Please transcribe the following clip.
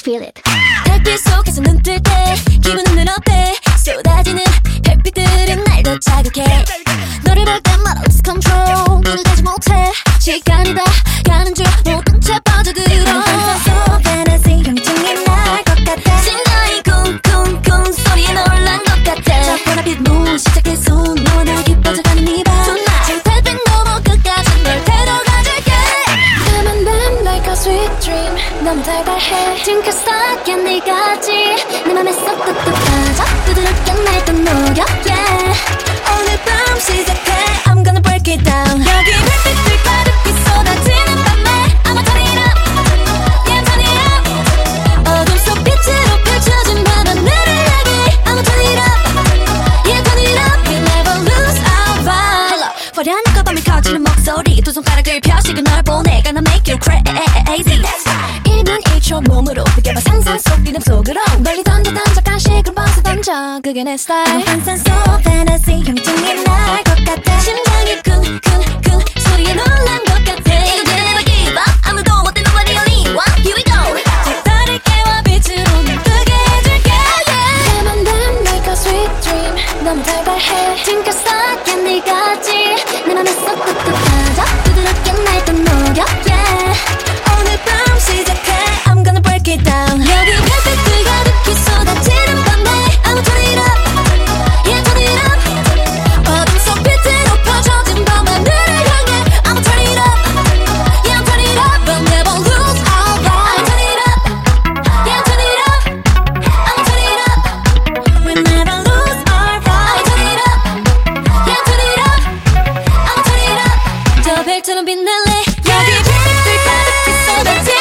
just feel it. 달빛 속에서 눈 뜰 때 기분은 어때? 쏟아지는 별빛들은 날 더 자극해. 너를 볼 때마다 lose control. 눈을 떼지 못해. 시간이 다 가는 줄 모른 채 빠져들어. 상상 속 fantasy 형증이 날 것 같아. 심장이 쿵쿵쿵 소리에 놀란 것 같아. 저보다 빛문 시작해서 너와 나 깊어져가는 이 밤. 저 달빛 넘어 끝까지 널 데려가줄게. Come and bend like a sweet dream. 너무 달달해. 징크스하게 네가지 내 맘에 쏙 뚝뚝 빠져 부드럽게 날 또 녹여 yeah. 오늘 밤 시작해. I'm gonna break it down. 여기 별빛들 가득히 쏟아지는 밤에 I'ma turn it up. Yeah, turn it up. 어둠 속 빛으로 펼쳐진 밤하늘을 향해 I'ma turn it up. Yeah, turn it up. We never lose our vibe. Hello. 화려한 밤에 커지는 목소리 두 손가락을 펴시고 널 보내 Gonna make you crazy. 1분 1초 몸으로 느껴봐 상상 속 리듬 속으로 멀리 던져 가식을 벗어 던져 그게 내 스타일. 환상 속 fantasy 형증이 날 것 같아. 심장이 쿵쿵쿵 소리에 놀란 것 같아. 이제 never give up. 아무도 못해 nobody only one. Here we go. 색다를 깨와 빛으로 날 뜨게 해줄게. Come and bend like a sweet dream. 너무 달달해. 징크스하게 네가지 내 맘에 쏙 뚝뚝 빠져 부드럽게 날 또 녹여 yeah. 오늘 밤 시작해. I'm gonna break it down. 여기 별빛들 가득히 쏟아지는 밤에 I'ma turn it up. Yeah, turn it up. 어둠 속 빛으로 펼쳐진 밤하늘을 향해 I'ma turn it up. Yeah, turn it up. We'll never lose our vibe. I'ma turn it up. Yeah, turn it up. I'ma turn it up. We'll never lose our vibe. I'ma turn it up. Yeah, turn it up. I'ma turn it up. 저 별처럼 빛날래. 여기 별빛들 가득히 쏟아지